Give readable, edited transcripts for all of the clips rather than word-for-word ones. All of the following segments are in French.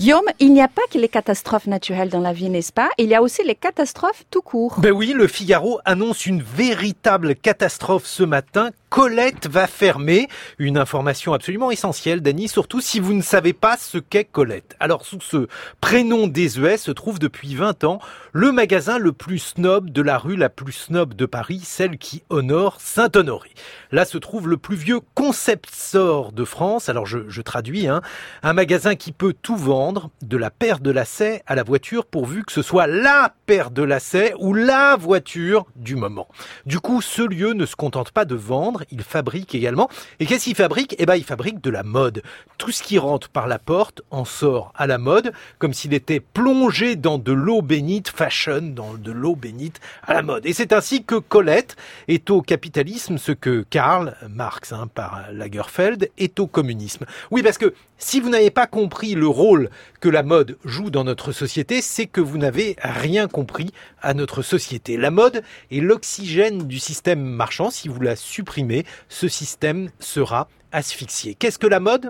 Guillaume, il n'y a pas que les catastrophes naturelles dans la vie, n'est-ce pas? Il y a aussi les catastrophes tout court. Ben oui, le Figaro annonce une véritable catastrophe ce matin. Colette va fermer. Une information absolument essentielle, Dany, surtout si vous ne savez pas ce qu'est Colette. Alors, sous ce prénom désuet se trouve depuis 20 ans le magasin le plus snob de la rue la plus snob de Paris, celle qui honore Saint-Honoré. Là se trouve le plus vieux concept store de France. Alors, je traduis, un magasin qui peut tout vendre, de la paire de lacets à la voiture, pourvu que ce soit la paire de lacets ou la voiture du moment. Du coup, ce lieu ne se contente pas de vendre, il fabrique également. Et qu'est-ce qu'il fabrique? Il fabrique de la mode. Tout ce qui rentre par la porte en sort à la mode, comme s'il était plongé dans de l'eau bénite fashion, dans de l'eau bénite à la mode. Et c'est ainsi que Colette est au capitalisme ce que Karl Marx, par Lagerfeld, est au communisme. Oui, parce que si vous n'avez pas compris le rôle que la mode joue dans notre société, c'est que vous n'avez rien compris à notre société. La mode est l'oxygène du système marchand. Si vous la supprimez, ce système sera asphyxié. Qu'est-ce que la mode ?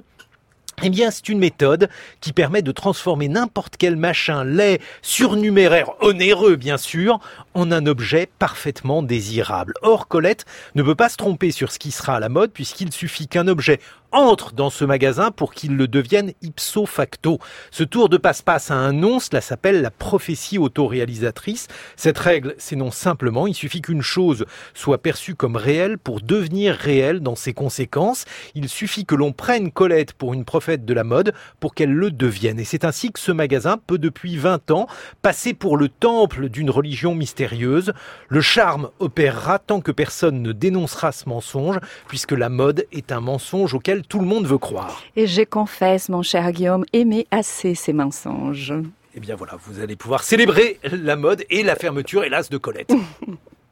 C'est une méthode qui permet de transformer n'importe quel machin laid, surnuméraire, onéreux bien sûr, en un objet parfaitement désirable. Or, Colette ne peut pas se tromper sur ce qui sera à la mode puisqu'il suffit qu'un objet entre dans ce magasin pour qu'il le devienne ipso facto. Ce tour de passe-passe a un nom, cela s'appelle la prophétie autoréalisatrice. Cette règle s'énonce simplement, il suffit qu'une chose soit perçue comme réelle pour devenir réelle dans ses conséquences. Il suffit que l'on prenne Colette pour une prophète de la mode pour qu'elle le devienne. Et c'est ainsi que ce magasin peut depuis 20 ans passer pour le temple d'une religion mystérieuse. Le charme opérera tant que personne ne dénoncera ce mensonge, puisque la mode est un mensonge auquel tout le monde veut croire. Et je confesse, mon cher Guillaume, aimer assez ces mensonges. Voilà, vous allez pouvoir célébrer la mode et la fermeture, hélas, de Colette.